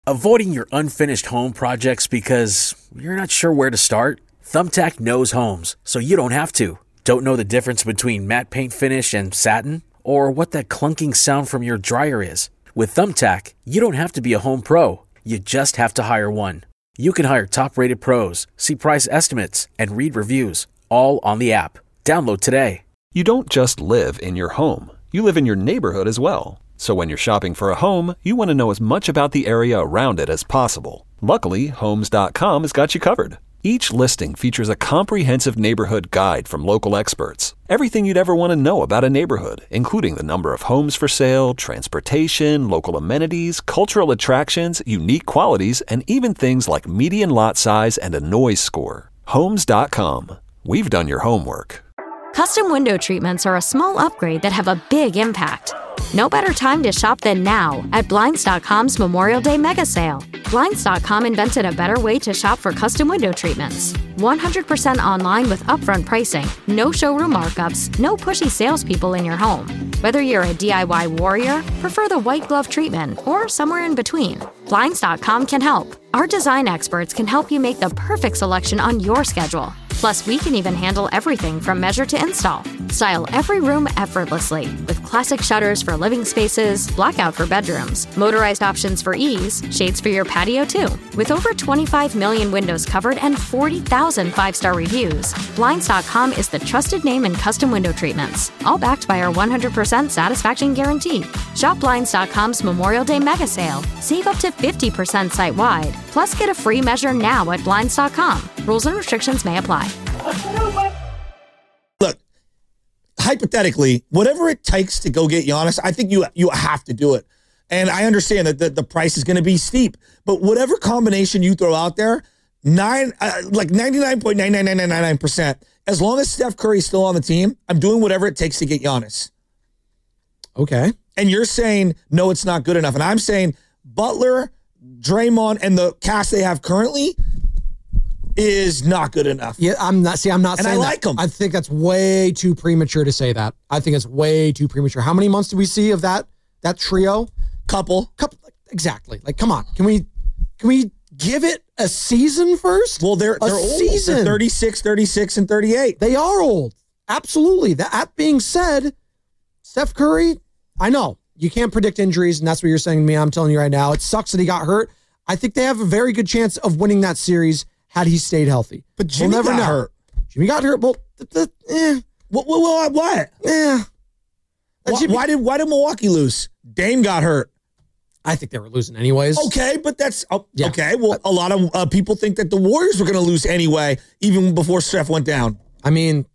Avoiding your unfinished home projects because you're not sure where to start? Thumbtack knows homes, so you don't have to. Don't know the difference between matte paint finish and satin? Or what that clunking sound from your dryer is? With Thumbtack, you don't have to be a home pro. You just have to hire one. You can hire top-rated pros, see price estimates, and read reviews, all on the app. Download today. You don't just live in your home. You live in your neighborhood as well. So when you're shopping for a home, you want to know as much about the area around it as possible. Luckily, Homes.com has got you covered. Each listing features a comprehensive neighborhood guide from local experts. Everything you'd ever want to know about a neighborhood, including the number of homes for sale, transportation, local amenities, cultural attractions, unique qualities, and even things like median lot size and a noise score. Homes.com. We've done your homework. Custom window treatments are a small upgrade that have a big impact. No better time to shop than now at Blinds.com's Memorial Day mega sale. Blinds.com invented a better way to shop for custom window treatments. 100% online with upfront pricing, no showroom markups, no pushy salespeople in your home. Whether you're a DIY warrior, prefer the white glove treatment, or somewhere in between, Blinds.com can help. Our design experts can help you make the perfect selection on your schedule. Plus, we can even handle everything from measure to install. Style every room effortlessly with classic shutters for living spaces, blackout for bedrooms, motorized options for ease, shades for your patio too. With over 25 million windows covered and 40,000 5-star reviews, Blinds.com is the trusted name in custom window treatments, all backed by our 100% satisfaction guarantee. Shop Blinds.com's Memorial Day mega sale. Save up to 50% site-wide. Plus, get a free measure now at Blinds.com. Rules and restrictions may apply. Look, hypothetically, whatever it takes to go get Giannis, I think you have to do it. And I understand that the price is going to be steep, but whatever combination you throw out there, like 99.99999%, as long as Steph Curry's still on the team, I'm doing whatever it takes to get Giannis. Okay. And you're saying, no, it's not good enough. And I'm saying Butler, Draymond, and the cast they have currently is not good enough. Yeah, I'm not saying that. I like them. I think that's way too premature to say that. I think it's way too premature. How many months do we see of that trio? Couple. Exactly. Like, come on. Can we give it a season first? Well, they're old. They're 36, 36, and 38. They are old. Absolutely. That being said, Steph Curry, I know you can't predict injuries, and that's what you're saying to me. I'm telling you right now, it sucks that he got hurt. I think they have a very good chance of winning that series had he stayed healthy. But Jimmy got hurt. Jimmy got hurt. Well, What? Yeah. Why did Milwaukee lose? Dame got hurt. I think they were losing anyways. Okay, but that's okay. Well, a lot of people think that the Warriors were going to lose anyway, even before Steph went down. I mean,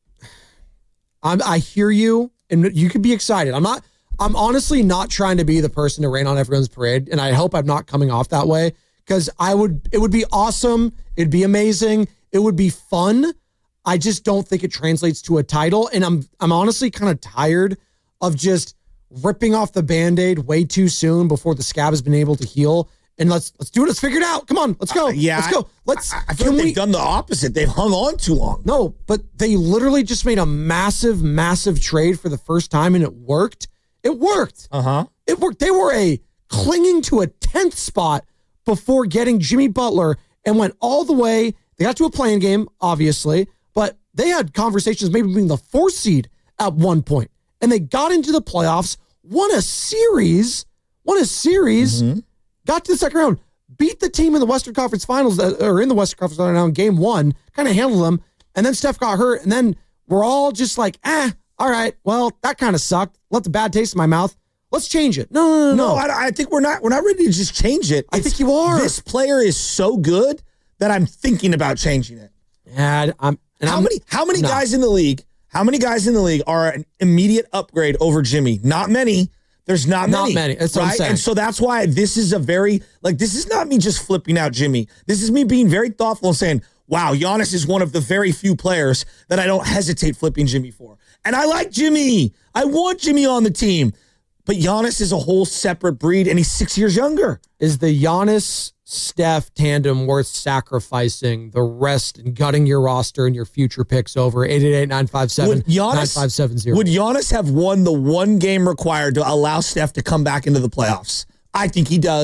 I hear you, and you could be excited. I'm honestly not trying to be the person to rain on everyone's parade, and I hope I'm not coming off that way, because it would be awesome. It'd be amazing. It would be fun. I just don't think it translates to a title, and I'm honestly kind of tired of just ripping off the Band-Aid way too soon before the scab has been able to heal. And let's do it. Let's figure it out. Come on, let's go. Let's go. I feel like they've done the opposite. They've hung on too long. No, but they literally just made a massive, massive trade for the first time, and it worked. It worked. It worked. They were clinging to a 10th spot before getting Jimmy Butler and went all the way. They got to a playing game, obviously, but they had conversations maybe being the 4th seed at one point. And they got into the playoffs, won a series, got to the second round, beat the team in the Western Conference Finals, or in the Western Conference Finals in game 1, kind of handled them, and then Steph got hurt, and then we're all just like, all right, well, that kind of sucked. Left a bad taste in my mouth. Let's change it. No. I think we're not ready to just change it. I think you are. This player is so good that I'm thinking about changing it. Yeah, How many guys in the league? How many guys in the league are an immediate upgrade over Jimmy? Not many. There's not many. Not many. That's what I'm saying. And so that's why this is this is not me just flipping out Jimmy. This is me being very thoughtful and saying, wow, Giannis is one of the very few players that I don't hesitate flipping Jimmy for. And I like Jimmy. I want Jimmy on the team. But Giannis is a whole separate breed, and he's 6 years younger. Is the Giannis-Steph tandem worth sacrificing the rest and gutting your roster and your future picks over? 888-957-9570. Would Giannis have won the one game required to allow Steph to come back into the playoffs? I think he does.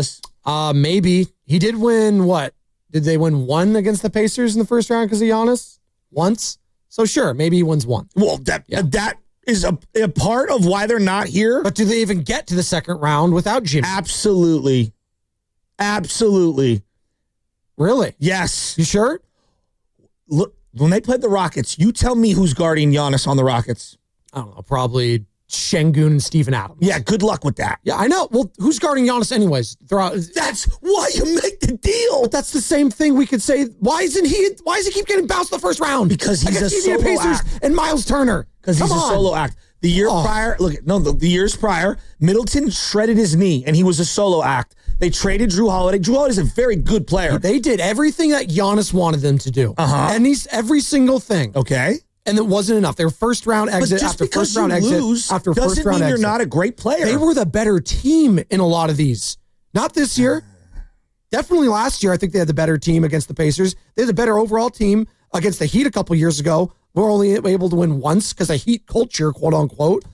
Maybe. He did win what? Did they win one against the Pacers in the first round because of Giannis? Once? So sure, maybe he wins one. Well, that is a part of why they're not here. But do they even get to the second round without Jimmy? Absolutely. Really? Yes. You sure? Look, when they played the Rockets, you tell me who's guarding Giannis on the Rockets. I don't know. Probably Şengün and Steven Adams. Yeah, good luck with that. Yeah, I know. Well, who's guarding Giannis anyways? That's why you make the deal. But that's the same thing we could say. Why does he keep getting bounced the first round? Because he's a solo act. And Miles Turner. Because he's a solo act. The years prior, Middleton shredded his knee, and he was a solo act. They traded Drew Holiday. Drew Holiday's a very good player. They did everything that Giannis wanted them to do. And every single thing. Okay. And it wasn't enough. They were first round exit after first round exit after first round exit. You're not a great player. They were the better team in a lot of these. Not this year. Definitely last year, I think they had the better team against the Pacers. They had the better overall team against the Heat a couple years ago. We're only able to win once because of Heat culture, quote unquote.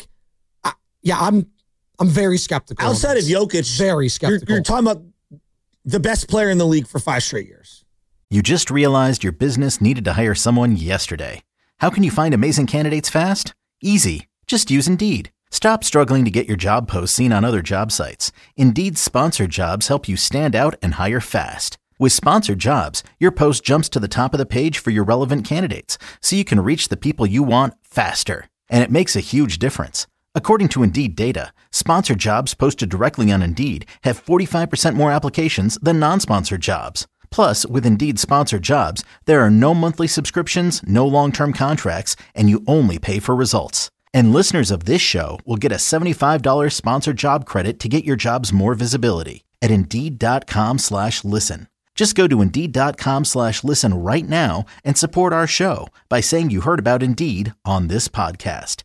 I'm very skeptical. Outside of Jokic, very skeptical. You're talking about the best player in the league for 5 straight years. You just realized your business needed to hire someone yesterday. How can you find amazing candidates fast? Easy. Just use Indeed. Stop struggling to get your job posts seen on other job sites. Indeed's sponsored jobs help you stand out and hire fast. With sponsored jobs, your post jumps to the top of the page for your relevant candidates, so you can reach the people you want faster. And it makes a huge difference. According to Indeed data, sponsored jobs posted directly on Indeed have 45% more applications than non-sponsored jobs. Plus, with Indeed sponsored jobs, there are no monthly subscriptions, no long-term contracts, and you only pay for results. And listeners of this show will get a $75 sponsored job credit to get your jobs more visibility at Indeed.com/listen. Just go to Indeed.com/listen right now and support our show by saying you heard about Indeed on this podcast.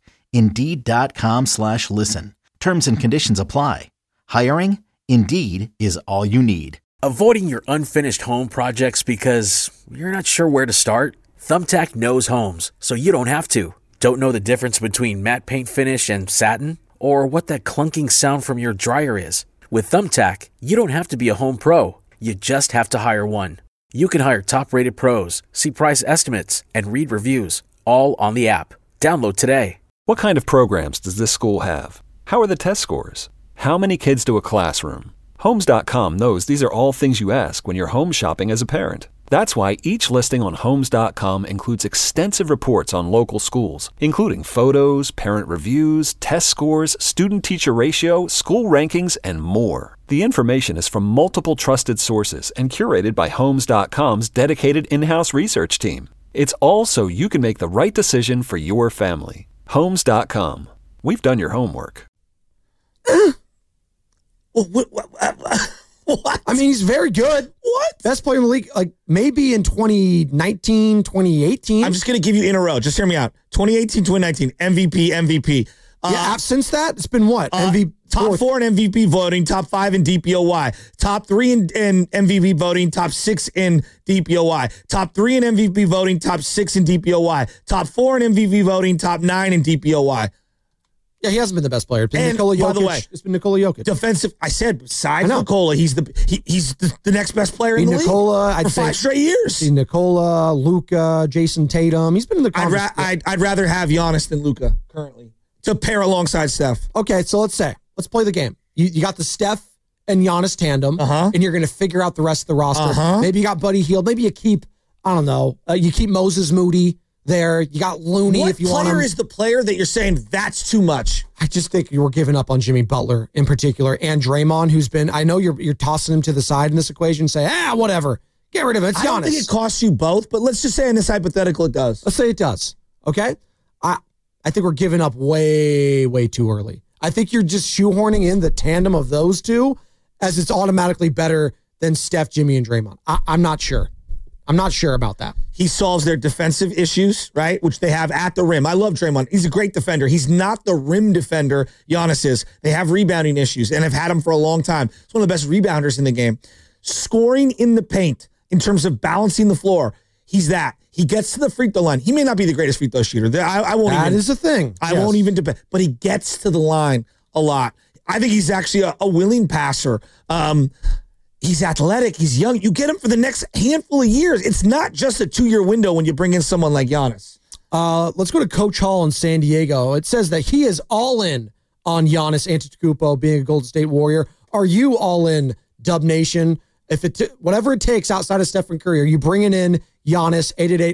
Indeed.com/listen. Terms and conditions apply. Hiring? Indeed is all you need. Avoiding your unfinished home projects because you're not sure where to start? Thumbtack knows homes, so you don't have to. Don't know the difference between matte paint finish and satin? Or what that clunking sound from your dryer is? With Thumbtack, you don't have to be a home pro. You just have to hire one. You can hire top-rated pros, see price estimates, and read reviews, all on the app. Download today. What kind of programs does this school have? How are the test scores? How many kids do a classroom? Homes.com knows these are all things you ask when you're home shopping as a parent. That's why each listing on Homes.com includes extensive reports on local schools, including photos, parent reviews, test scores, student-teacher ratio, school rankings, and more. The information is from multiple trusted sources and curated by Homes.com's dedicated in-house research team. It's all so you can make the right decision for your family. Homes.com. We've done your homework. What? I mean, he's very good. What? Best player in the league, like maybe in 2019, 2018. I'm just going to give you in a row. Just hear me out. 2018, 2019, MVP. Since that, it's been what? MVP. Top 4 in MVP voting, top 5 in DPOY, top 3 in MVP voting, top 6 in DPOY, top 3 in MVP voting, top 6 in DPOY, top 4 in MVP voting, top 9 in DPOY. Yeah, he hasn't been the best player. It's been Nikola Jokic. By the way, it's been Nikola Jokic. Defensive, I said, besides Nikola, he's the next best player in the league I'd for say 5 straight years. See Nikola, Luka, Jason Tatum. He's been in the conversation. I'd rather have Giannis than Luka currently to pair alongside Steph. Okay, so let's play the game. You got the Steph and Giannis tandem, and you're going to figure out the rest of the roster. Maybe you got Buddy Hield. Maybe you keep, I don't know, you keep Moses Moody there. You got Looney if you want him. What player is the player that you're saying that's too much? I just think you were giving up on Jimmy Butler in particular and Draymond, who's been, I know you're tossing him to the side in this equation, say, whatever. Get rid of it. It's Giannis. I don't think it costs you both, but let's just say in this hypothetical it does. Let's say it does. Okay? I think we're giving up way, way too early. I think you're just shoehorning in the tandem of those two as it's automatically better than Steph, Jimmy, and Draymond. I'm not sure. I'm not sure about that. He solves their defensive issues, right, which they have at the rim. I love Draymond. He's a great defender. He's not the rim defender Giannis is. They have rebounding issues and have had him for a long time. He's one of the best rebounders in the game. Scoring in the paint in terms of balancing the floor, he's that. He gets to the free throw line. He may not be the greatest free throw shooter. I won't. That is a thing. I won't even debate. But he gets to the line a lot. I think he's actually a willing passer. He's athletic. He's young. You get him for the next handful of years. It's not just a 2-year window when you bring in someone like Giannis. Let's go to Coach Hall in San Diego. It says that he is all in on Giannis Antetokounmpo being a Golden State Warrior. Are you all in, Dub Nation? If whatever it takes outside of Stephen Curry, are you bringing in Giannis?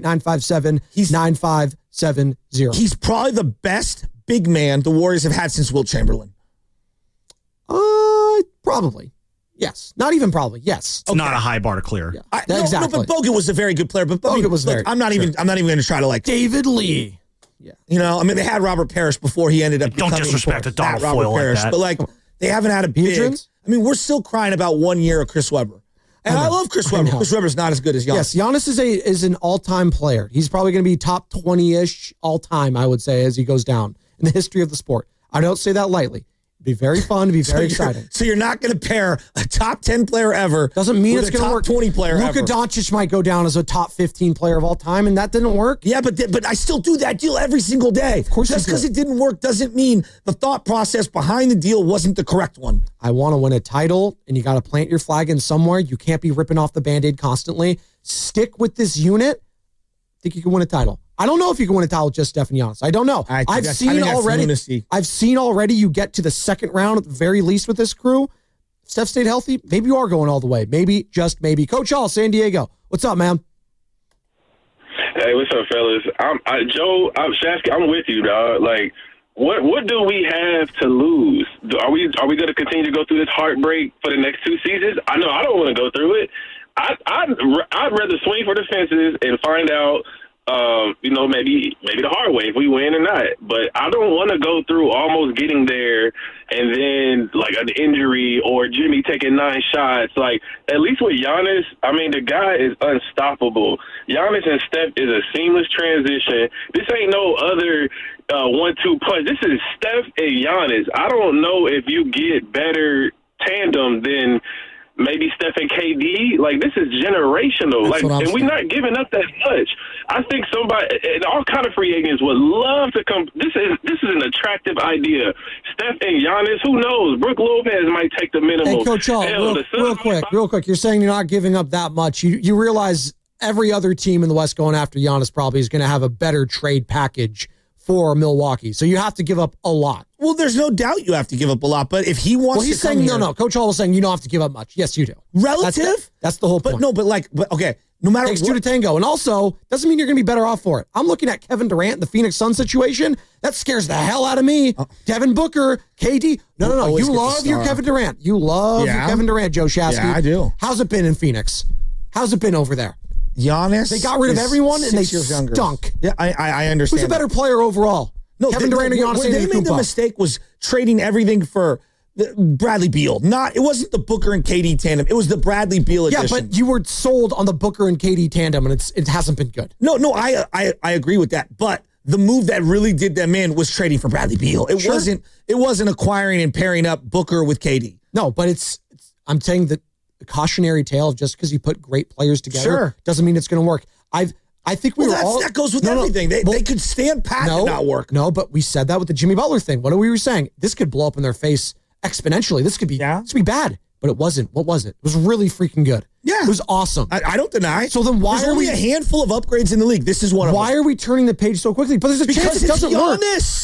888-957-9570. He's probably the best big man the Warriors have had since Wilt Chamberlain. Probably. Yes. Not even probably. Yes. It's not a high bar to clear. Yeah. Exactly. No, but Bogut was a very good player. But Bogut was very. I'm not even going to try to David Lee. Yeah. They had Robert Parrish before he ended up. Don't disrespect a Donald Foyle like that. But they haven't had a big. We're still crying about 1 year of Chris Webber, and I love Chris Webber. Chris Webber's not as good as Giannis. Yes, Giannis is an all-time player. He's probably going to be top 20-ish all-time, I would say, as he goes down in the history of the sport. I don't say that lightly. Be very fun, to be very exciting. So you're not going to pair a top 10 player ever. Doesn't mean it's going to work. 20 player Luka ever. Doncic might go down as a top 15 player of all time, and that didn't work. Yeah, but I still do that deal every single day. Of course, just because it didn't work doesn't mean the thought process behind the deal wasn't the correct one. I want to win a title, and you got to plant your flag in somewhere. You can't be ripping off the Band-Aid constantly. Stick with this unit. I think you can win a title. I don't know if you can win a title with just Steph and Giannis. I don't know. I've seen already you get to the second round at the very least with this crew. If Steph stayed healthy, maybe you are going all the way. Maybe, just maybe. Coach Hall, San Diego. What's up, man? Hey, what's up, fellas? Joe, Shasky, I'm with you, dog. Like, what do we have to lose? Are we going to continue to go through this heartbreak for the next 2 seasons? I know I don't want to go through it. I'd rather swing for the fences and find out, maybe the hard way if we win or not. But I don't want to go through almost getting there and then like an injury or Jimmy taking 9 shots. Like, at least with Giannis, the guy is unstoppable. Giannis and Steph is a seamless transition. This ain't no other 1-2 punch. This is Steph and Giannis. I don't know if you get better tandem than maybe Steph and KD. Like, this is generational. And we're not giving up that much. I think somebody, and all kind of free agents would love to come. This is an attractive idea. Steph and Giannis, who knows? Brook Lopez might take the minimum. Hey, Coach Hall, real quick. You're saying you're not giving up that much. You realize every other team in the West going after Giannis probably is going to have a better trade package for Milwaukee. So you have to give up a lot. Well, there's no doubt you have to give up a lot, but if he wants he's saying, no. Coach Hall was saying you don't have to give up much. Yes, you do. Relative? That's the whole point. Okay. No matter Takes two to tango. And also, doesn't mean you're going to be better off for it. I'm looking at Kevin Durant and the Phoenix Suns situation. That scares the hell out of me. Devin Booker, KD. No. You love your Kevin Durant. You love your Kevin Durant, Joe Shasky. Yeah, I do. How's it been in Phoenix? How's it been over there? Giannis. They got rid of everyone and they stunk. Yeah, I understand. Who's a better player overall? No, Kevin Durant or Giannis Antetokounmpo? They made the mistake was trading everything for Bradley Beal. It wasn't the Booker and KD tandem. It was the Bradley Beal edition. Yeah, but you were sold on the Booker and KD tandem, and it hasn't been good. No, I agree with that. But the move that really did them in was trading for Bradley Beal. It wasn't acquiring and pairing up Booker with KD. No, but I'm saying that the cautionary tale of just because you put great players together doesn't mean it's going to work. I think that goes with everything. They could stand pat and not work. No, but we said that with the Jimmy Butler thing. What we were saying? This could blow up in their face exponentially. This could be bad, but it wasn't. What was it? It was really freaking good. Yeah, it was awesome. I don't deny. So then why there's are only a handful of upgrades in the league? This is one of them. Why are we turning the page so quickly? But there's a chance it doesn't work.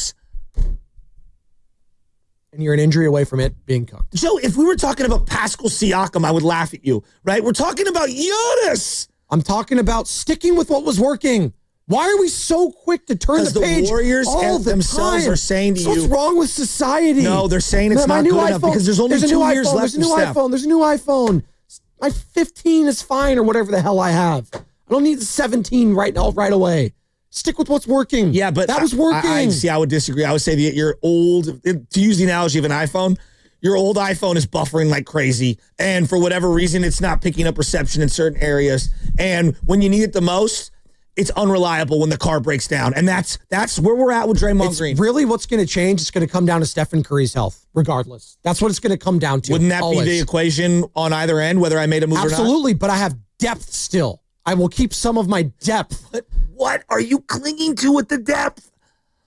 And you're an injury away from it being cooked. Joe, if we were talking about Pascal Siakam, I would laugh at you, right? We're talking about Giannis. I'm talking about sticking with what was working. Why are we so quick to turn the page? The Warriors themselves are saying to you, what's wrong with society? No, they're saying it's not good enough because there's only 2 years left. There's a new iPhone. My 15 is fine or whatever the hell I have. I don't need the 17 right away. Stick with what's working. Yeah, but that was working. I would disagree. I would say that your old, to use the analogy of an iPhone, your old iPhone is buffering like crazy. And for whatever reason, it's not picking up reception in certain areas. And when you need it the most, it's unreliable when the car breaks down. And that's where we're at with Draymond Green. Really what's going to change, it's going to come down to Stephen Curry's health, regardless. That's what it's going to come down to. Wouldn't that be the equation on either end, whether I made a move or not? Absolutely, but I have depth still. I will keep some of my depth. But what are you clinging to with the depth?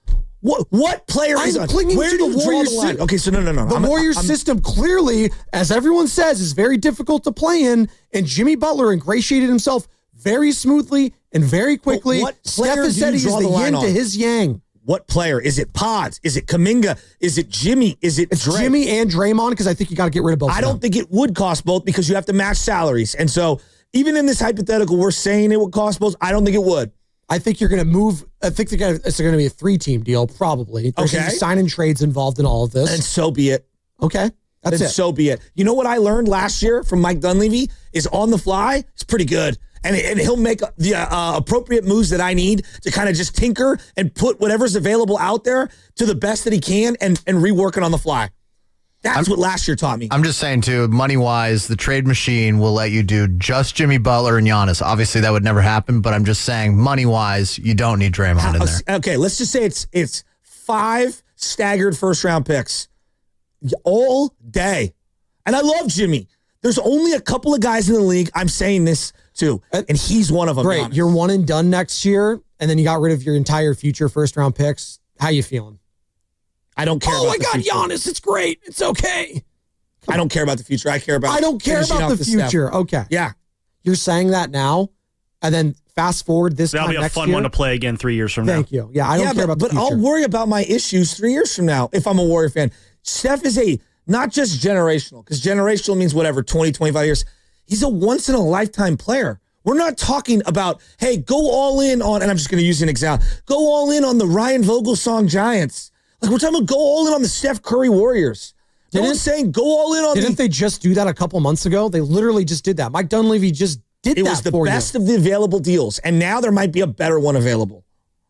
What player is on? clinging Where to do the you Warriors draw the line? Okay, so no. The Warriors system clearly, as everyone says, is very difficult to play in, and Jimmy Butler ingratiated himself very smoothly and very quickly. Steph has said he is the yin to his yang. What player? Is it Pods? Is it Kuminga? Is it Jimmy? Is it Dre? Jimmy and Draymond, because I think you got to get rid of both. I don't think it would cost both because you have to match salaries. And so even in this hypothetical, we're saying it would cost both. I don't think it would. I think you're going to move. I think it's going to be a 3-team deal, probably. There's going to be signing trades involved in all of this. And so be it. Okay. That's it. So be it. You know what I learned last year from Mike Dunleavy is on the fly. It's pretty good. And he'll make the appropriate moves that I need to kind of just tinker and put whatever's available out there to the best that he can and rework it on the fly. That's what last year taught me. I'm just saying, too, money-wise, the trade machine will let you do just Jimmy Butler and Giannis. Obviously, that would never happen, but I'm just saying, money-wise, you don't need Draymond in there. Okay, let's just say it's 5 staggered first-round picks all day. And I love Jimmy. There's only a couple of guys in the league I'm saying this to, and he's one of them. Great. Giannis. You're one and done next year, and then you got rid of your entire future first-round picks. How you feeling? I don't care about the future. Oh, my God, Giannis, it's great. It's okay. I don't care about the future. I don't care about the future. Step. Okay. Yeah. You're saying that now, and then fast forward this time next year. That'll be a fun one to play again 3 years from now. Thank you. Yeah, I don't care about the future. But I'll worry about my issues 3 years from now if I'm a Warrior fan. Steph is not just generational, because generational means whatever, 20, 25 years. He's a once-in-a-lifetime player. We're not talking about, hey, go all in on, and I'm just going to use an example, go all in on the Ryan Vogelsong Giants. Like, we're talking about go all in on the Steph Curry Warriors. No one's saying go all in on Didn't they just do that a couple months ago? They literally just did that. Mike Dunleavy just did that for you. It was the best of the available deals, and now there might be a better one available.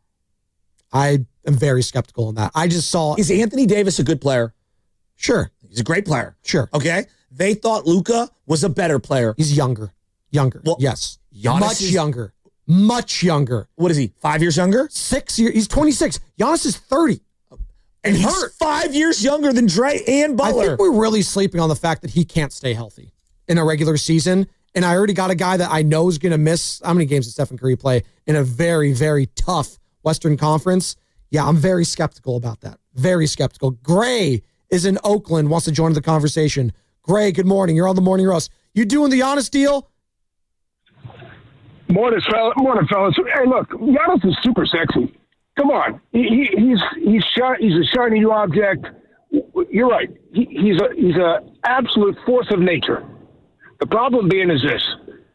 I am very skeptical on that. I just saw... Is Anthony Davis a good player? Sure. He's a great player. Sure. Okay? They thought Luka was a better player. He's younger. Well, yes. Much younger. What is he, 5 years younger? 6 years. He's 26. Giannis is 30. And he's 5 years younger than Dre and Butler. I think we're really sleeping on the fact that he can't stay healthy in a regular season. And I already got a guy that I know is going to miss. How many games did Stephen Curry play in a very, very tough Western Conference? Yeah, I'm very skeptical about that. Very skeptical. Gray is in Oakland, wants to join the conversation. Gray, good morning. You're on the Morning Roast. You doing the Giannis deal? Morning, fellas. Hey, look, Giannis is super sexy. Come on, he's a shiny new object. You're right. He's a absolute force of nature. The problem being is this: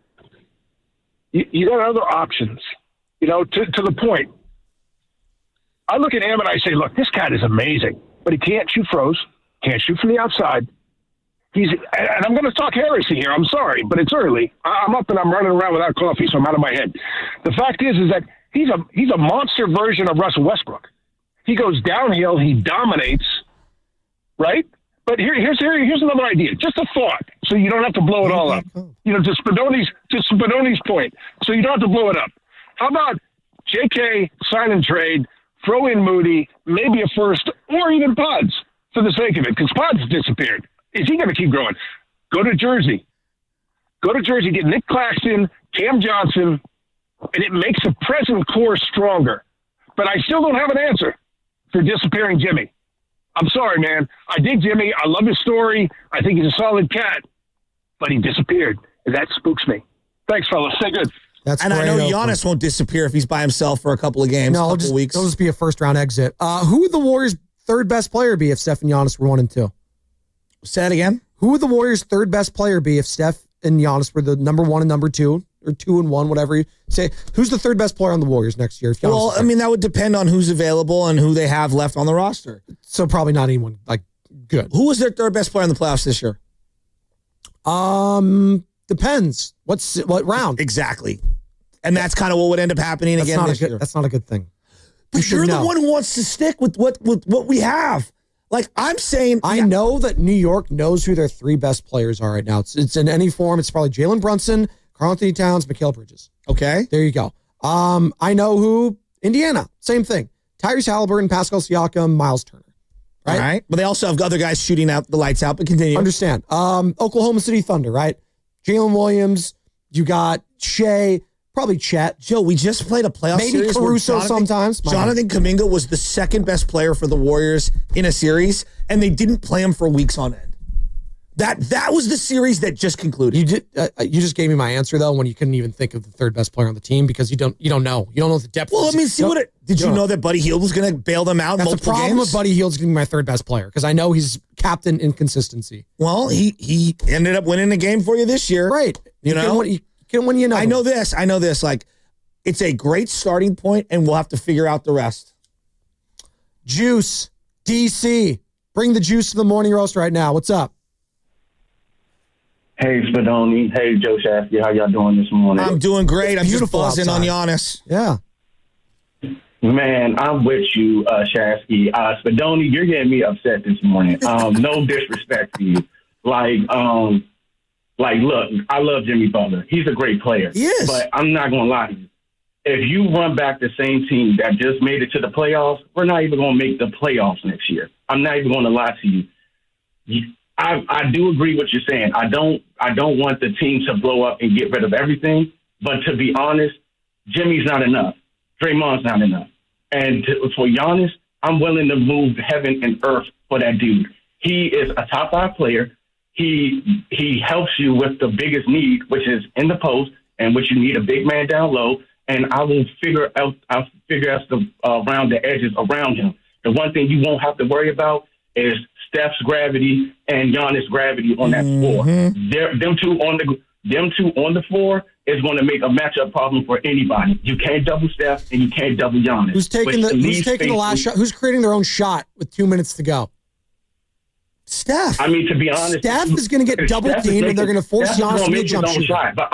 you got other options. You know, to the point. I look at him and I say, look, this cat is amazing, but he can't shoot throws, can't shoot from the outside. And I'm going to talk heresy here. I'm sorry, but it's early. I'm up and I'm running around without coffee, so I'm out of my head. The fact is that he's a monster version of Russell Westbrook. He goes downhill, he dominates, right? But here's another idea, just a thought, so you don't have to blow it all up. You know, to Spadoni's point, so you don't have to blow it up. How about JK sign and trade, throw in Moody, maybe a first, or even Pods for the sake of it, because Pods disappeared. Is he going to keep growing? Go to Jersey, get Nick Claxton, Cam Johnson, and it makes the present core stronger. But I still don't have an answer for disappearing Jimmy. I'm sorry, man. I dig Jimmy. I love his story. I think he's a solid cat. But he disappeared, and that spooks me. Thanks, fellas. Stay good. And I know Giannis won't disappear if he's by himself for a couple of games, couple of weeks. It'll just be a first-round exit. Who would the Warriors' third best player be if Steph and Giannis were 1 and 2? Say that again? Who would the Warriors' third best player be if Steph and Giannis were the number 1 and number 2, or 2 and 1, whatever you say? Who's the third best player on the Warriors next year? Well, I mean, that would depend on who's available and who they have left on the roster. So probably not anyone good. Who was their third best player in the playoffs this year? Depends. What round? Exactly. And that's kind of what would end up happening again this year. That's not a good thing. But you're the one who wants to stick with what we have. Like, I'm saying... I know that New York knows who their 3 best players are right now. It's in any form. It's probably Jalen Brunson, Karl-Anthony Towns, Mikal Bridges. Okay. There you go. I know who... Indiana, same thing. Tyrese Halliburton, Pascal Siakam, Miles Turner. Right? All right. But they also have other guys shooting out the lights out, but continue. Understand. Oklahoma City Thunder, right? Jalen Williams, you got Shea, Probably Chet. Joe, we just played a playoff Maybe series. Caruso sometimes. Jonathan Kuminga was the second best player for the Warriors in a series, and they didn't play him for weeks on end. That was the series that just concluded. You just gave me my answer though when you couldn't even think of the third best player on the team because you don't know the depth. Well, let me see did you know that Buddy Hield was going to bail them out? That's multiple the problem games? with Buddy Hield's going to be my third best player because I know he's captain inconsistency. Well, he ended up winning the game for you this year, right? You know, you can win. You know, I know this. Like, it's a great starting point, and we'll have to figure out the rest. Juice, DC, bring the juice to the morning roast right now. What's up? Hey, Spadoni. Hey, Joe Shasky. How y'all doing this morning? I'm doing great. I'm just buzzing outside. on Giannis. Yeah. Man, I'm with you, Shasky. Spadoni, you're getting me upset this morning. No disrespect to you. Look, I love Jimmy Butler. He's a great player. He is. But I'm not going to lie to you. If you run back the same team that just made it to the playoffs, we're not even going to make the playoffs next year. I'm not even going to lie to you. I do agree with what you're saying. I don't want the team to blow up and get rid of everything. But to be honest, Jimmy's not enough. Draymond's not enough. And for Giannis, I'm willing to move heaven and earth for that dude. He is a top 5 player. He helps you with the biggest need, which is in the post, and which you need a big man down low. And I will figure out around the edges around him. The one thing you won't have to worry about is Steph's gravity and Giannis' gravity on that floor. Them two on the floor is going to make a matchup problem for anybody. You can't double Steph and you can't double Giannis. Who's taking the last shot? Who's creating their own shot with 2 minutes to go? Steph. I mean, to be honest, Steph is going to get double teamed and they're going to force Giannis to be a jump shooter. Shot, but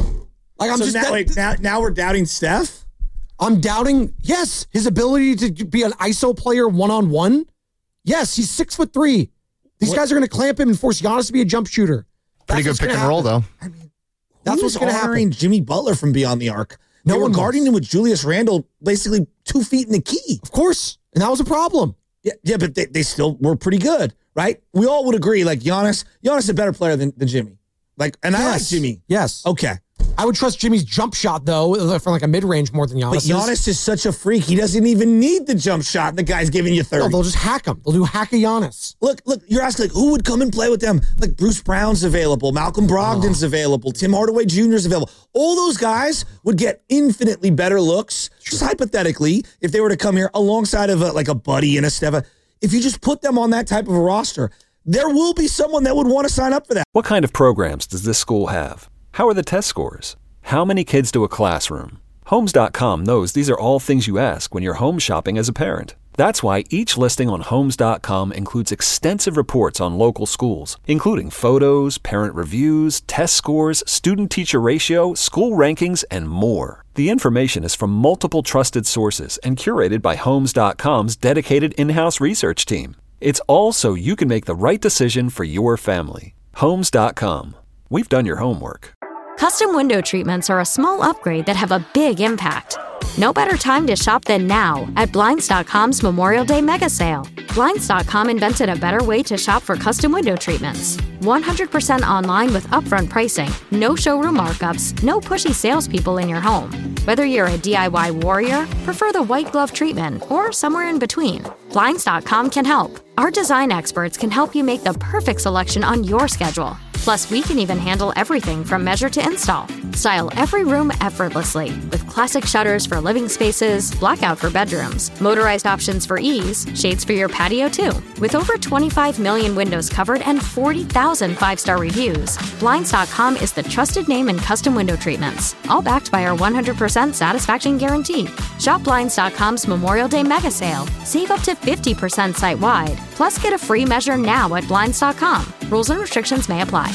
now we're doubting Steph? I'm doubting, yes, his ability to be an ISO player one-on-one. Yes, he's 6'3". These guys are going to clamp him and force Giannis to be a jump shooter. Pretty good pick and roll, though. I mean, that's what's going to happen. Jimmy Butler from beyond the arc. They were guarding him with Julius Randle basically 2 feet in the key. Of course. And that was a problem. Yeah, but they still were pretty good, right? We all would agree, like, Giannis is a better player than Jimmy. I like Jimmy. Yes. Okay. I would trust Jimmy's jump shot, though, from like a mid-range more than Giannis. But Giannis is such a freak. He doesn't even need the jump shot, and the guy's giving you 30. No, they'll just hack him. They'll do hack a Giannis. Look, you're asking, like, who would come and play with them? Like, Bruce Brown's available. Malcolm Brogdon's available. Tim Hardaway Jr.'s available. All those guys would get infinitely better looks, just hypothetically, if they were to come here alongside of a Buddy and a Steph. If you just put them on that type of a roster, there will be someone that would want to sign up for that. What kind of programs does this school have? How are the test scores? How many kids to a classroom? Homes.com knows these are all things you ask when you're home shopping as a parent. That's why each listing on Homes.com includes extensive reports on local schools, including photos, parent reviews, test scores, student-teacher ratio, school rankings, and more. The information is from multiple trusted sources and curated by Homes.com's dedicated in-house research team. It's all so you can make the right decision for your family. Homes.com. We've done your homework. Custom window treatments are a small upgrade that have a big impact. No better time to shop than now at Blinds.com's Memorial Day Mega Sale. Blinds.com invented a better way to shop for custom window treatments. 100% online with upfront pricing, no showroom markups, no pushy salespeople in your home. Whether you're a DIY warrior, prefer the white glove treatment, or somewhere in between, Blinds.com can help. Our design experts can help you make the perfect selection on your schedule. Plus, we can even handle everything from measure to install. Style every room effortlessly with classic shutters for living spaces, blackout for bedrooms, motorized options for ease, shades for your patio too. With over 25 million windows covered and 40,000 5-star reviews, Blinds.com is the trusted name in custom window treatments, all backed by our 100% satisfaction guarantee. Shop Blinds.com's Memorial Day Mega Sale. Save up to 50% site-wide. Plus, get a free measure now at Blinds.com. Rules and restrictions may apply.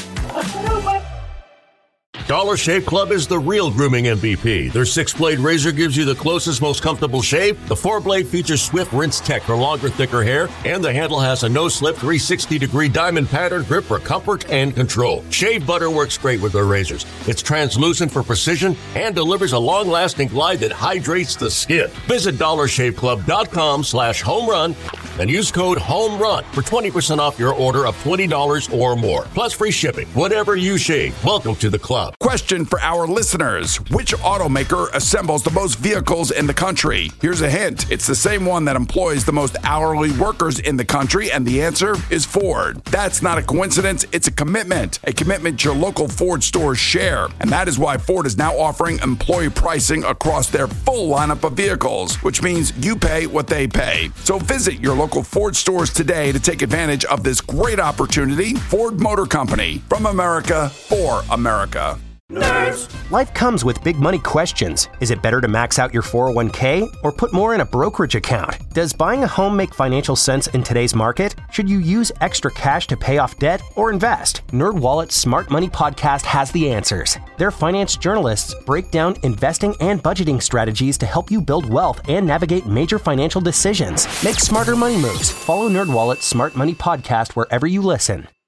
Dollar Shave Club is the real grooming MVP. Their 6-blade razor gives you the closest, most comfortable shave. The 4-blade features Swift Rinse Tech for longer, thicker hair, and the handle has a no-slip 360-degree diamond pattern grip for comfort and control. Shave butter works great with their razors. It's translucent for precision and delivers a long-lasting glide that hydrates the skin. Visit DollarShaveClub.com/homerun and use code HOMERUN for 20% off your order of $20 or more. Plus free shipping. Whatever you shave. Welcome to the club. Question for our listeners. Which automaker assembles the most vehicles in the country? Here's a hint. It's the same one that employs the most hourly workers in the country, and the answer is Ford. That's not a coincidence. It's a commitment your local Ford stores share. And that is why Ford is now offering employee pricing across their full lineup of vehicles, which means you pay what they pay. So visit your local Ford stores today to take advantage of this great opportunity. Ford Motor Company, from America for America. Nerds. Life comes with big money questions. Is it better to max out your 401k or put more in a brokerage account? Does buying a home make financial sense in today's market? Should you use extra cash to pay off debt or invest? NerdWallet's Smart Money Podcast has the answers. Their finance journalists break down investing and budgeting strategies to help you build wealth and navigate major financial decisions. Make smarter money moves. Follow NerdWallet's Smart Money Podcast wherever you listen.